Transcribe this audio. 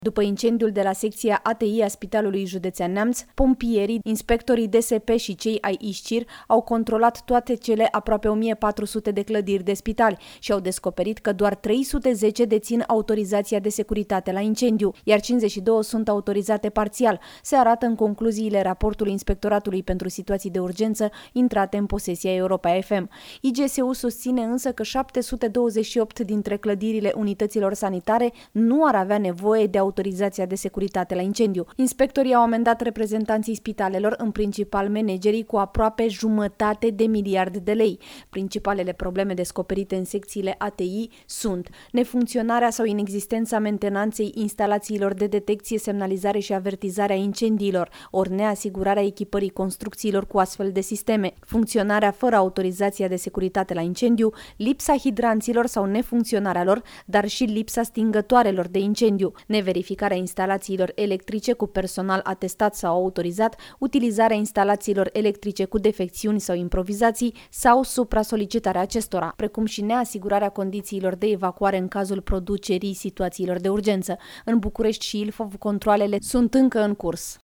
După incendiul de la secția ATI a Spitalului Județean Neamț, pompierii, inspectorii DSP și cei ai ISCIR au controlat toate cele aproape 1400 de clădiri de spital și au descoperit că doar 310 dețin autorizația de securitate la incendiu, iar 52 sunt autorizate parțial, se arată în concluziile raportului Inspectoratului pentru Situații de Urgență intrate în posesia Europa FM. IGSU susține însă că 728 dintre clădirile unităților sanitare nu ar avea nevoie de autorizația de securitate la incendiu. Inspectorii au amendat reprezentanții spitalelor, în principal managerii, cu aproape 1,5 miliarde de lei. Principalele probleme descoperite în secțiile ATI sunt nefuncționarea sau inexistența mentenanței instalațiilor de detecție, semnalizare și avertizare a incendiilor, ori neasigurarea echipării construcțiilor cu astfel de sisteme, funcționarea fără autorizația de securitate la incendiu, lipsa hidranților sau nefuncționarea lor, dar și lipsa stingătoarelor de incendiu, neverificarea instalațiilor electrice cu personal atestat sau autorizat, utilizarea instalațiilor electrice cu defecțiuni sau improvizații sau supra-solicitarea acestora, precum și neasigurarea condițiilor de evacuare în cazul producerii situațiilor de urgență. În București și Ilfov, controalele sunt încă în curs.